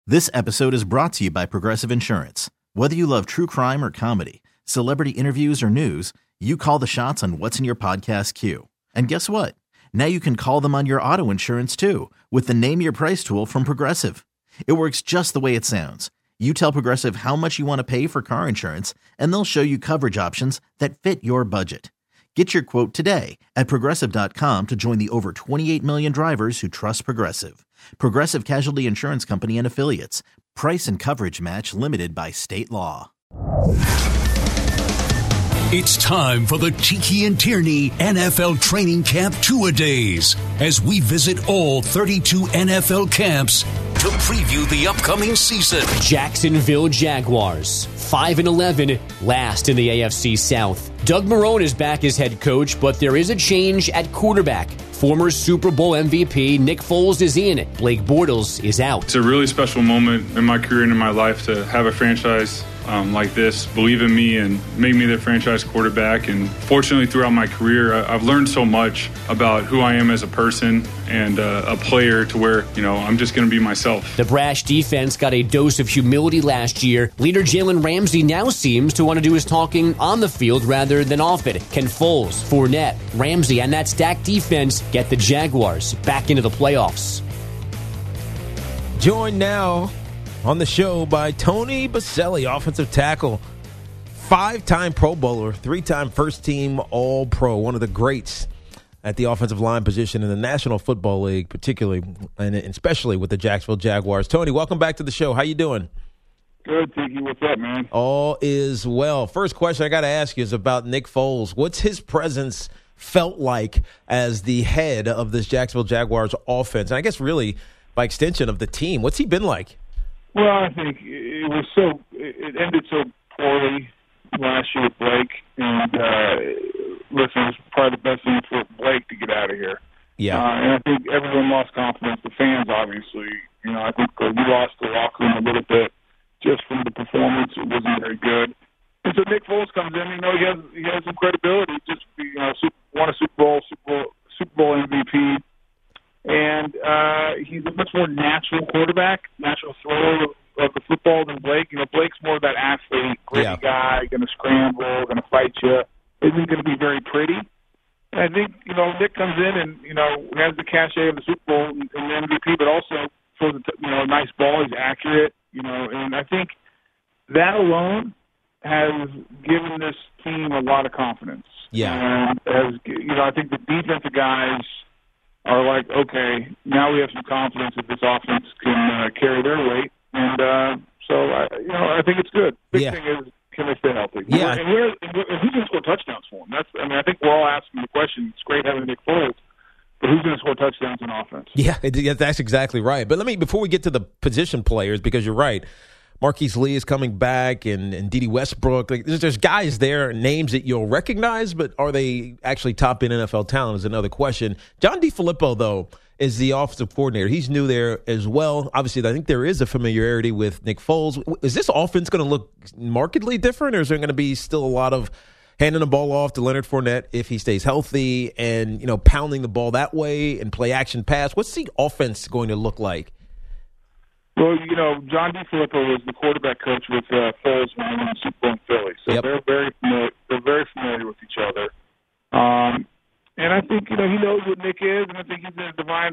This episode is brought to you by Progressive Insurance. Whether you love true crime or comedy, celebrity interviews or news, you call the shots on what's in your podcast queue. And guess what? Now you can call them on your auto insurance too with the Name Your Price tool from Progressive. It works just the way it sounds. You tell Progressive how much you want to pay for car insurance, and they'll show you coverage options that fit your budget. Get your quote today at Progressive.com to join the over 28 million drivers who trust Progressive. Progressive Casualty Insurance Company and Affiliates. Price and coverage match limited by state law. It's time for the Tiki and Tierney NFL Training Camp Two-A-Days as we visit all 32 NFL camps to preview the upcoming season. Jacksonville Jaguars, 5-11, last in the AFC South. Doug Marrone is back as head coach, but there is a change at quarterback. Former Super Bowl MVP Nick Foles is in. Blake Bortles is out. It's a really special moment in my career and in my life to have a franchise like this believe in me and make me the franchise quarterback. And fortunately, throughout my career, I've learned so much about who I am as a person and a player to where, I'm just going to be myself. The brash defense got a dose of humility last year. Leader Jalen Ramsey now seems to want to do his talking on the field rather than off it. Can Foles, Fournette, Ramsey, and that stacked defense get the Jaguars back into the playoffs? Joined now on the show by Tony Boselli, offensive tackle, 5-time Pro Bowler, 3-time first-team All-Pro, one of the greats at the offensive line position in the National Football League, particularly and especially with the Jacksonville Jaguars. Tony, welcome back to the show. How you doing? Good, Tiki. What's up, man? All is well. First question I got to ask you is about Nick Foles. What's his presence felt like as the head of this Jacksonville Jaguars offense? And I guess really by extension of the team. What's he been like? Well, I think it ended so poorly last year with Blake, and listen, it's probably the best thing for Blake to get out of here. Yeah. And I think everyone lost confidence. The fans, obviously, I think we lost the locker room a little bit just from the performance. It wasn't very good. And so Nick Foles comes in. He has some credibility. Just won a Super Bowl MVP. And he's a much more natural quarterback, natural thrower of the football than Blake. Blake's more of that athlete, gritty guy, going to scramble, going to fight you. Isn't going to be very pretty. And I think, Nick comes in and, has the cachet of the Super Bowl and the MVP, but also throws a nice ball. He's accurate, and I think that alone has given this team a lot of confidence. Yeah. And I think the defensive guys are like, okay, now we have some confidence that this offense can carry their weight, and so I think it's good. Big thing is, can they stay healthy? Yeah, and who's going to score touchdowns for them? I think we're all asking the question. It's great having Nick Foles, but who's going to score touchdowns in offense? Yeah, that's exactly right. But before we get to the position players, because you're right, Marquise Lee is coming back, and Dede Westbrook. There's guys there, names that you'll recognize, but are they actually top in NFL talent is another question. John DeFilippo, though, is the offensive coordinator. He's new there as well. Obviously, I think there is a familiarity with Nick Foles. Is this offense going to look markedly different, or is there going to be still a lot of handing the ball off to Leonard Fournette if he stays healthy and, pounding the ball that way and play action pass? What's the offense going to look like? Well, John DeFilippo was the quarterback coach with Foles when he won the Super Bowl in Philly, so they're very familiar with each other. And I think he knows what Nick is, and I think he's going to devise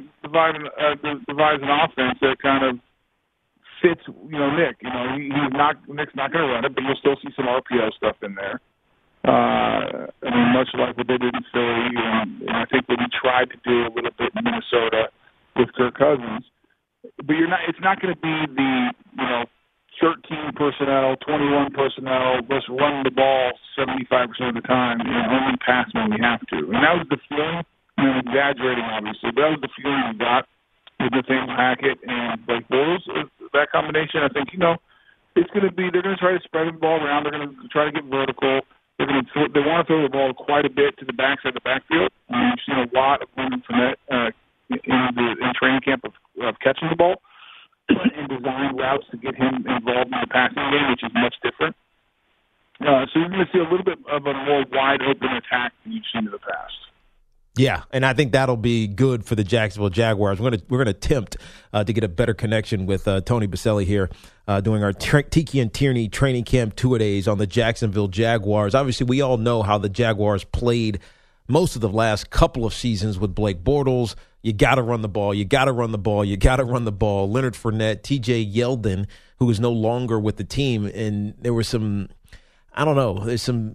an offense that kind of fits Nick. Nick's not going to run it, but you'll still see some RPO stuff in there. Much like what they did in Philly, and I think what he tried to do a little bit in Minnesota with Kirk Cousins. But it's not going to be the 13 personnel, 21 personnel, just run the ball 75% of the time and only pass when we have to. And that was the feeling. I'm exaggerating, obviously, but that was the feeling we got with Nathaniel Hackett and Blake Bortles. That combination, I think, it's going to be. They're going to try to spread the ball around. They're going to try to get vertical. They want to throw the ball quite a bit to the backside of the backfield. You've seen a lot of Leonard Fournette in training camp of catching the ball and design routes to get him involved in the passing game, which is much different. So you're going to see a little bit of a more wide open attack than you've seen in the past. Yeah, and I think that'll be good for the Jacksonville Jaguars. We're gonna attempt to get a better connection with Tony Boselli here, doing our Tiki and Tierney training camp two-a-days on the Jacksonville Jaguars. Obviously, we all know how the Jaguars played most of the last couple of seasons with Blake Bortles. You got to run the ball. You got to run the ball. You got to run the ball. Leonard Fournette, T.J. Yeldon, who is no longer with the team, and there was some, I don't know, there's some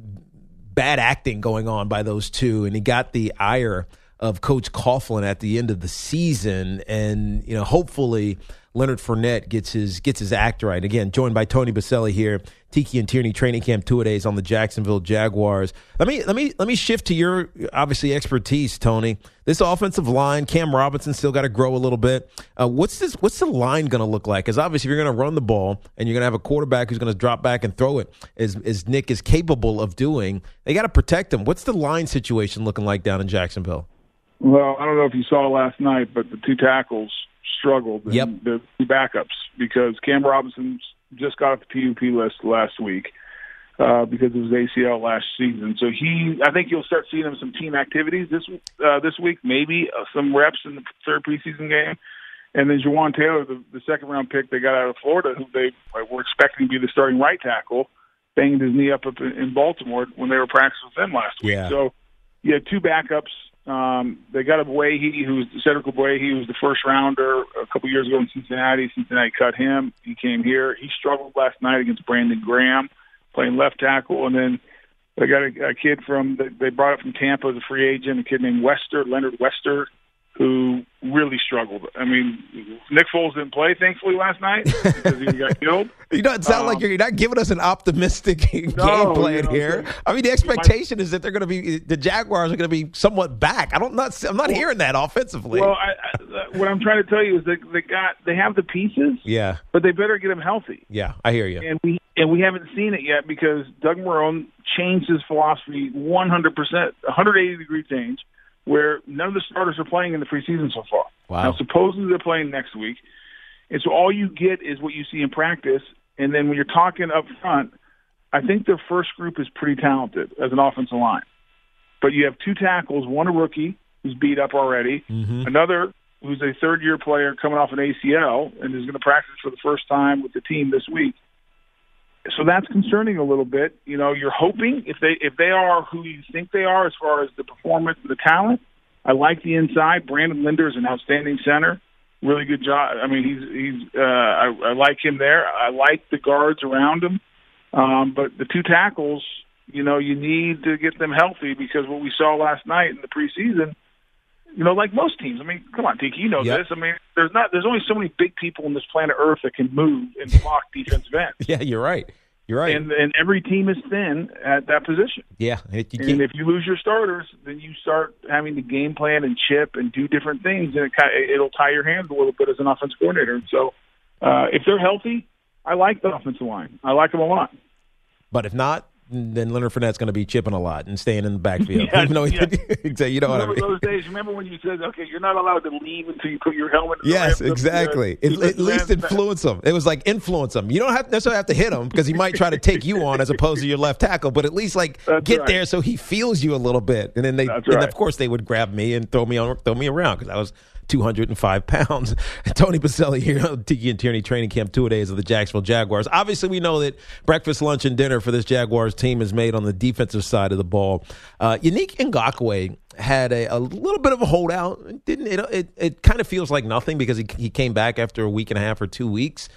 bad acting going on by those two, and he got the ire of Coach Coughlin at the end of the season, and hopefully Leonard Fournette gets his act right. Again, joined by Tony Boselli here, Tiki and Tierney training camp two-a-days on the Jacksonville Jaguars. Let me shift to your obviously expertise, Tony. This offensive line, Cam Robinson still got to grow a little bit. What's the line going to look like? Because obviously, if you're going to run the ball and you're going to have a quarterback who's going to drop back and throw it, as Nick is capable of doing, they got to protect him. What's the line situation looking like down in Jacksonville? Well, I don't know if you saw last night, but the two tackles struggled. Yep. The two backups, because Cam Robinson just got off the PUP list last week because of his ACL last season. So I think you'll start seeing him some team activities this week, maybe some reps in the third preseason game. And then Juwan Taylor, the second-round pick they got out of Florida, who they were expecting to be the starting right tackle, banged his knee up in Baltimore when they were practicing with them last week. Yeah. So you had two backups. They got Cedric Ogbuehi, who was the first rounder a couple years ago in Cincinnati. Cincinnati cut him. He came here. He struggled last night against Brandon Graham, playing left tackle. And then they got a kid they brought up from Tampa as a free agent, a kid named Leonard Wester, who really struggled. I mean, Nick Foles didn't play, thankfully, last night because he got killed. It sounds like you're not giving us an optimistic game plan here. I mean, the expectation is that the Jaguars are going to be somewhat back. I'm not hearing that offensively. Well, what I'm trying to tell you is that they have the pieces, yeah, but they better get them healthy. Yeah, I hear you. And we haven't seen it yet because Doug Marrone changed his philosophy 100%, 180-degree change, where none of the starters are playing in the preseason so far. Wow. Now, supposedly they're playing next week. And so all you get is what you see in practice. And then when you're talking up front, I think their first group is pretty talented as an offensive line. But you have two tackles, one a rookie who's beat up already, another who's a third-year player coming off an ACL and is going to practice for the first time with the team this week. So that's concerning a little bit. You're hoping if they are who you think they are as far as the performance and the talent. I like the inside. Brandon Linder is an outstanding center. Really good job. I mean, I like him there. I like the guards around him. But the two tackles, you need to get them healthy because what we saw last night in the preseason, like most teams. I mean, come on, Tiki, this. I mean, there's only so many big people on this planet Earth that can move and block defensive ends. Yeah, you're right. You're right. And every team is thin at that position. Yeah. And if you lose your starters, then you start having to game plan and chip and do different things, and it'll tie your hands a little bit as an offensive coordinator. And so if they're healthy, I like the offensive line. I like them a lot. But if not, then Leonard Fournette's going to be chipping a lot and staying in the backfield. Yeah, Even though you know what I mean. Those days, remember when you said, okay, you're not allowed to leave until you put your helmet in Yes, exactly. At least influence them. It was like influence them. You don't necessarily have to hit him because he might try to take you on as opposed to your left tackle, but at least get there so he feels you a little bit. And then of course they would grab me and throw me around because I was 205 pounds. Tony Boselli here on Tiki and Tierney training camp two-a-days of the Jacksonville Jaguars. Obviously, we know that breakfast, lunch, and dinner for this Jaguars team is made on the defensive side of the ball. Yannick Ngakoue had a little bit of a holdout. It kind of feels like nothing because he came back after a week and a half or 2 weeks.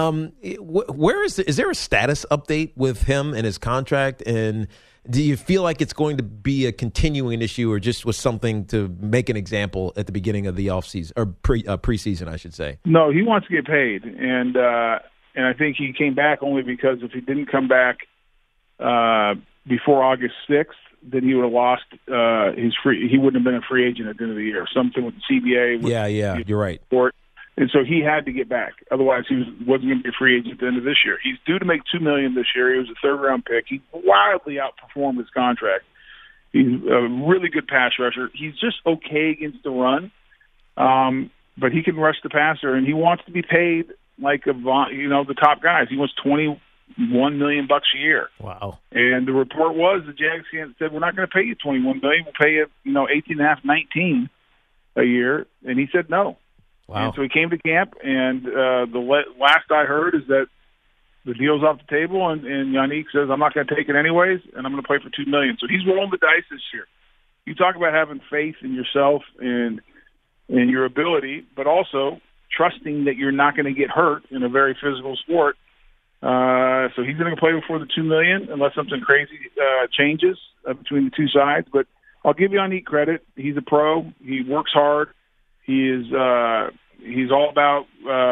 Is there a status update with him and his contract? And do you feel like it's going to be a continuing issue or just was something to make an example at the beginning of the offseason or preseason, I should say? No, he wants to get paid. And I think he came back only because if he didn't come back before August 6th, then he would have lost he wouldn't have been a free agent at the end of the year. Something with the CBA. Yeah, you're right. And so he had to get back. Otherwise, he wasn't going to be a free agent at the end of this year. He's due to make $2 million this year. He was a third-round pick. He wildly outperformed his contract. He's a really good pass rusher. He's just okay against the run, but he can rush the passer, and he wants to be paid like the top guys. He wants $20 $1 million a year. Wow. And the report was the Jags said, we're not going to pay you $21 million. We'll pay you, $18.5, $19 a year. And he said no. Wow. And so he came to camp, and the last I heard is that the deal's off the table, and Yannick says, I'm not going to take it anyways, and I'm going to play for $2 million. So he's rolling the dice this year. You talk about having faith in yourself and your ability, but also trusting that you're not going to get hurt in a very physical sport. So he's going to play before the $2 million unless something crazy changes between the two sides. But I'll give Yannick credit. He's a pro. He works hard. He's all about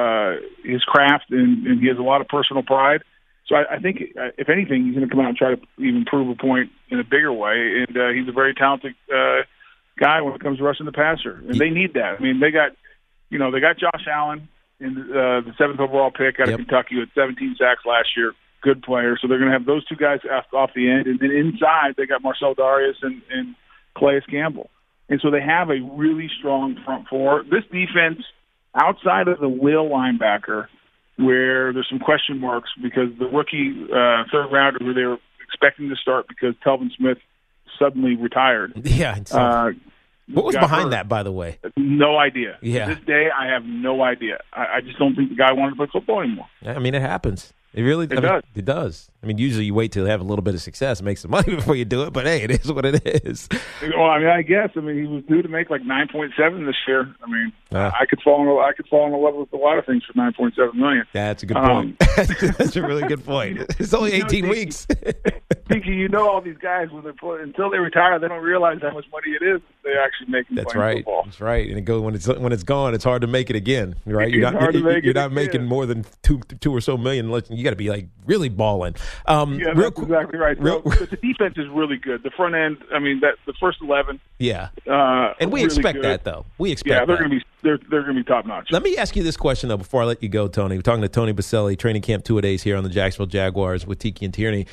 his craft, and he has a lot of personal pride. So I think, if anything, he's going to come out and try to even prove a point in a bigger way. And he's a very talented guy when it comes to rushing the passer, and they need that. I mean, they got Josh Allen in the 7th overall pick out of Kentucky with 17 sacks last year. Good player. So they're going to have those two guys off the end, and then inside they got Marcel Darius and Calais Campbell. And so they have a really strong front four. This defense, outside of the Will linebacker, where there's some question marks because the rookie third rounder who they were expecting to start because Telvin Smith suddenly retired. Yeah. What was behind that, by the way? No idea. Yeah. To this day, I have no idea. I just don't think the guy wanted to play football anymore. I mean, it happens. It really does. It does. I mean, usually you wait till you have a little bit of success, make some money before you do it. But hey, it is what it is. Well, I mean, I guess. I mean, he was due to make like 9.7 this year. I mean, I could fall in love with a lot of things for 9.7 million. That's a good point. That's a really good point. It's only 18 weeks. Thinking, all these guys until they retire, they don't realize how much money it is they actually make. That's right. Football. That's right. And when it's gone, it's hard to make it again. Right? You're not making more than two or so million. You got to be like really balling. That's exactly right. But the defense is really good. The front end, I mean, the first 11. Yeah. And we really expect that, though. We expect. Yeah, they're going to be top notch. Let me ask you this question though before I let you go, Tony. We're talking to Tony Boselli, training camp 2-a-days here on the Jacksonville Jaguars with Tiki and Tierney.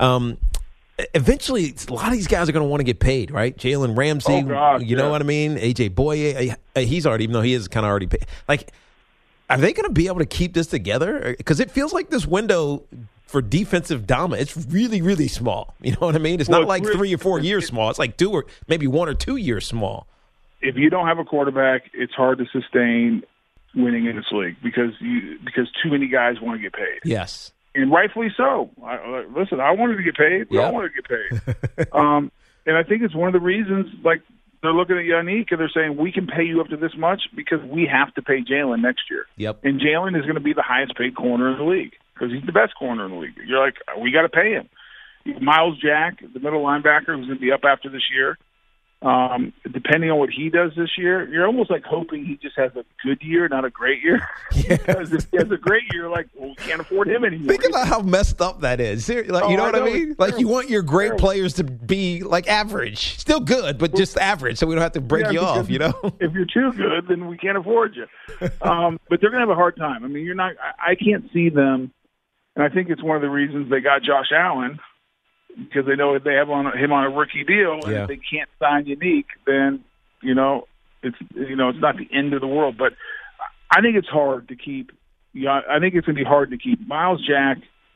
Eventually, a lot of these guys are going to want to get paid, right? Jalen Ramsey, you know what I mean? AJ Boye, he's already, even though he is kind of already paid. Like, are they going to be able to keep this together? Because it feels like this window for defensive dominance, it's really, really small. You know what I mean? It's not like 3 or 4 years small. It's like 2 or maybe 1 or 2 years small. If you don't have a quarterback, it's hard to sustain winning in this league because too many guys want to get paid. Yes. And rightfully so. Listen, I wanted to get paid. We all wanted to get paid. And I think it's one of the reasons, like, they're looking at Yannick and they're saying, we can pay you up to this much because we have to pay Jalen next year. Yep. And Jalen is going to be the highest paid corner in the league because he's the best corner in the league. You're like, we got to pay him. Miles Jack, the middle linebacker, who's going to be up after this year. Depending on what he does this year, you're almost like hoping he just has a good year, not a great year. Because if he has a great year, like, well, we can't afford him anymore. Think about how messed up that is. Like, you know what I mean? Like, you want your great players to be like average, still good, but just average, so we don't have to break you off. If you're too good, then we can't afford you. But they're going to have a hard time. I mean, you're not. I can't see them, and I think it's one of the reasons they got Josh Allen. Because they know if they have him on a rookie deal, and if they can't sign Yannick, then it's not the end of the world. But I think it's hard to keep. I think it's going to be hard to keep Miles Jack,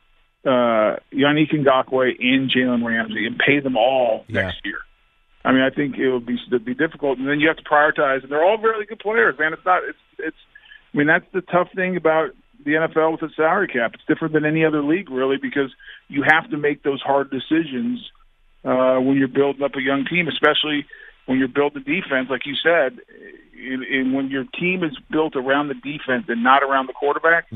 Yannick Ngakoue, and Jalen Ramsey, and pay them all next year. I mean, I think it'd be difficult, and then you have to prioritize. And they're all really good players, man. It's not. It's. I mean, that's the tough thing about the NFL with the salary cap. It's different than any other league, really, because you have to make those hard decisions when you're building up a young team, especially when you're building defense, like you said. And when your team is built around the defense and not around the quarterback,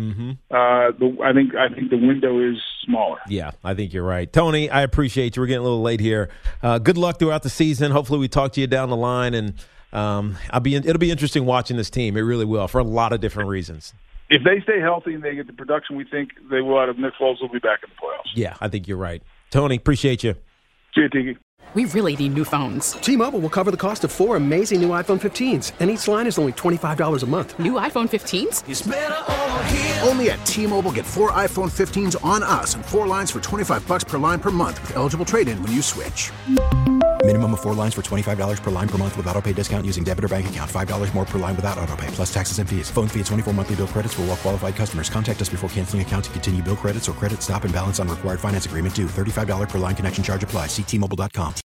I think the window is smaller. Yeah, I think you're right. Tony, I appreciate you. We're getting a little late here. Good luck throughout the season. Hopefully we talk to you down the line, and it'll be interesting watching this team. It really will, for a lot of different reasons. If they stay healthy and they get the production we think they will out of Nick Foles, will be back in the playoffs. Yeah, I think you're right. Tony, appreciate you. See you, Tiki. We really need new phones. T-Mobile will cover the cost of 4 amazing new iPhone 15s, and each line is only $25 a month. New iPhone 15s? It's better over here. Only at T-Mobile, get 4 iPhone 15s on us and 4 lines for $25 per line per month with eligible trade-in when you switch. Minimum of 4 lines for $25 per line per month with autopay discount using debit or bank account. $5 more per line without autopay, plus taxes and fees. Phone fee at 24 monthly bill credits for well-qualified customers. Contact us before canceling account to continue bill credits or credit stop and balance on required finance agreement due. $35 per line connection charge applies. See T-Mobile.com.